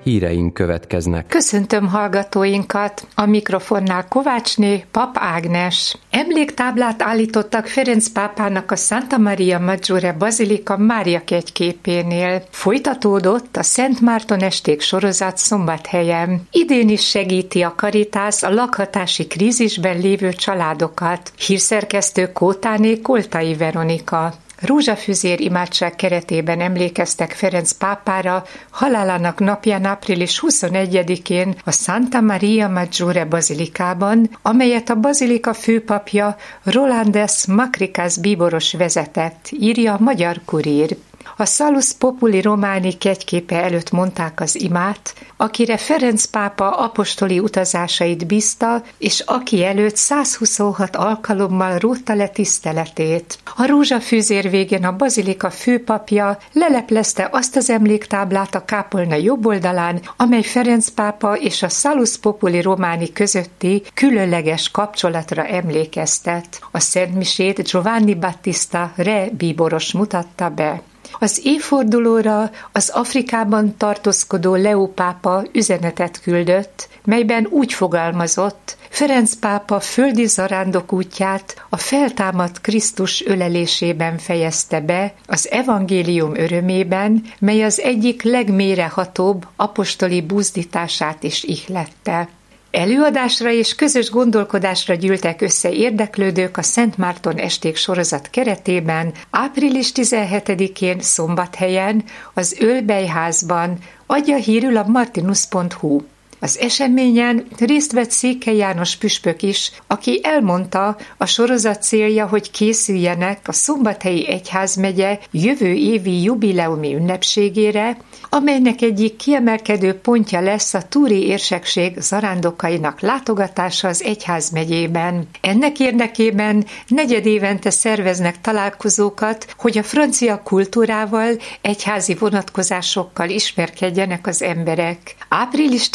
híreink következnek. Köszöntöm hallgatóinkat! A mikrofonnál Kovácsné, Pap Ágnes. Emléktáblát állítottak Ferenc pápának a Santa Maria Maggiore Bazilika Mária kegyképénél. Folytatódott a Szent Márton esték sorozat Szombathelyen. Idén is segíti a Caritas a lakhatási krízisben lévő családokat. Hírszerkesztő Kótáné Koltai Veronika. Rózsafüzér imádság keretében emlékeztek Ferenc pápára halálának napján április 21-én a Santa Maria Maggiore Bazilikában, amelyet a bazilika főpapja Rolandes Makrikás bíboros vezetett, írja a Magyar Kurír. A Salus Populi Romani kegyképe előtt mondták az imát, akire Ferenc pápa apostoli utazásait bízta, és aki előtt 126 alkalommal rótta le tiszteletét. A rózsafűzér végén a bazilika főpapja leleplezte azt az emléktáblát a kápolna jobb oldalán, amely Ferenc pápa és a Salus Populi Romani közötti különleges kapcsolatra emlékeztet. A szentmisét Giovanni Battista Re bíboros mutatta be. Az évfordulóra az Afrikában tartózkodó Leó pápa üzenetet küldött, melyben úgy fogalmazott: Ferenc pápa földi zarándok útját a feltámadt Krisztus ölelésében fejezte be, az evangélium örömében, mely az egyik legmélyrehatóbb apostoli buzdítását is ihlette. Előadásra és közös gondolkodásra gyűltek össze érdeklődők a Szent Márton esték sorozat keretében április 17-én Szombathelyen az Ölbejházban, adja hírül a martinus.hu. Az eseményen részt vett Székely János püspök is, aki elmondta, a sorozat célja, hogy készüljenek a Szombathelyi Egyházmegye jövő évi jubileumi ünnepségére, amelynek egyik kiemelkedő pontja lesz a túri érsekség zarándokainak látogatása az egyházmegyében. Ennek érdekében negyedévente szerveznek találkozókat, hogy a francia kultúrával, egyházi vonatkozásokkal ismerkedjenek az emberek. Április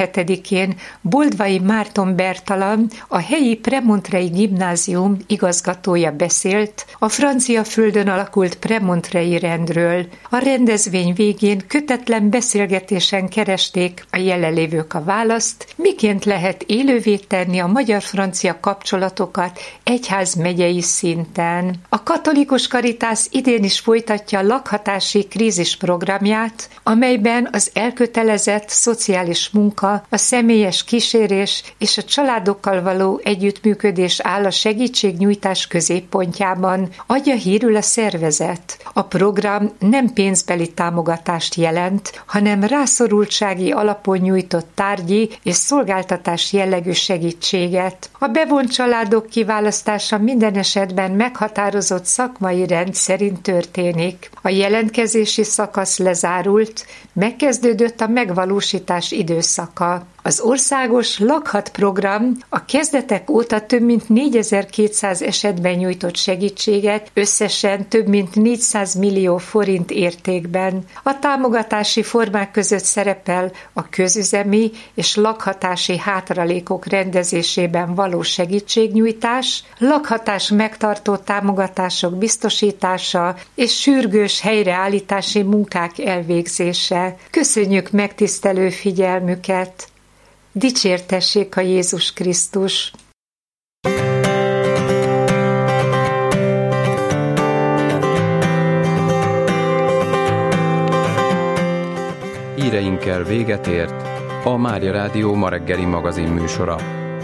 17-én Boldvai Márton Bertalan, a helyi Premontrei gimnázium igazgatója beszélt a francia földön alakult premontrei rendről. A rendezvény végén kötetlen beszélgetésen keresték a jelenlévők a választ, miként lehet élővé tenni a magyar-francia kapcsolatokat egyházmegyei szinten. A katolikus Caritas idén is folytatja a lakhatási krízis programját, amelyben az elkötelezett szociális munka, a személyes kísérés és a családokkal való együttműködés áll a segítségnyújtás középpontjában, adja hírül a szervezet. A program nem pénzbeli támogatást jelent, hanem rászorultsági alapon nyújtott tárgyi és szolgáltatás jellegű segítséget. A bevont családok kiválasztása minden esetben meghatározott szakmai rend szerint történik. A jelentkezési szakasz lezárult, megkezdődött a megvalósítás időszaka. Az országos Lakhat program a kezdetek óta több mint 4200 esetben nyújtott segítséget, összesen több mint 400 millió forint értékben. A támogatási formák között szerepel a közüzemi és lakhatási hátralékok rendezésében való segítségnyújtás, lakhatás megtartó támogatások biztosítása és sürgős helyreállítási munkák elvégzése. Köszönjük megtisztelő figyelmüket! Dicsértessék a Jézus Krisztus! Híreinkkel véget ért a Mária Rádió ma reggeli magazin műsora.